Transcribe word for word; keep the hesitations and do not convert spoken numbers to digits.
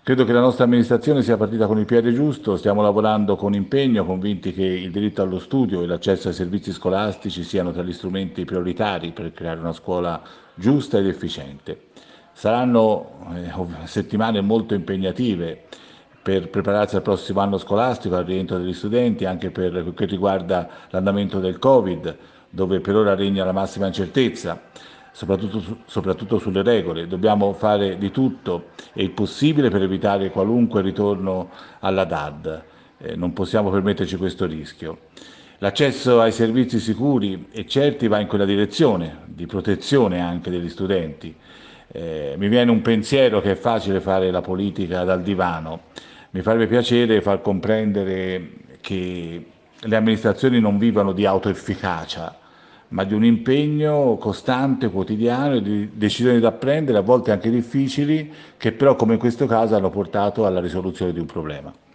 Credo che la nostra amministrazione sia partita con il piede giusto, stiamo lavorando con impegno, convinti che il diritto allo studio e l'accesso ai servizi scolastici siano tra gli strumenti prioritari per creare una scuola giusta ed efficiente. Saranno eh, ov- settimane molto impegnative per prepararsi al prossimo anno scolastico, al rientro degli studenti, anche per quel che riguarda l'andamento del Covid, dove per ora regna la massima incertezza, soprattutto, su- soprattutto sulle regole. Dobbiamo fare di tutto e il possibile per evitare qualunque ritorno alla D A D. Eh, non possiamo permetterci questo rischio. L'accesso ai servizi sicuri e certi va in quella direzione, di protezione anche degli studenti. Eh, mi viene un pensiero che è facile fare la politica dal divano. Mi farebbe piacere far comprendere che le amministrazioni non vivono di autoefficacia, ma di un impegno costante, quotidiano, e di decisioni da prendere, a volte anche difficili, che però, come in questo caso, hanno portato alla risoluzione di un problema.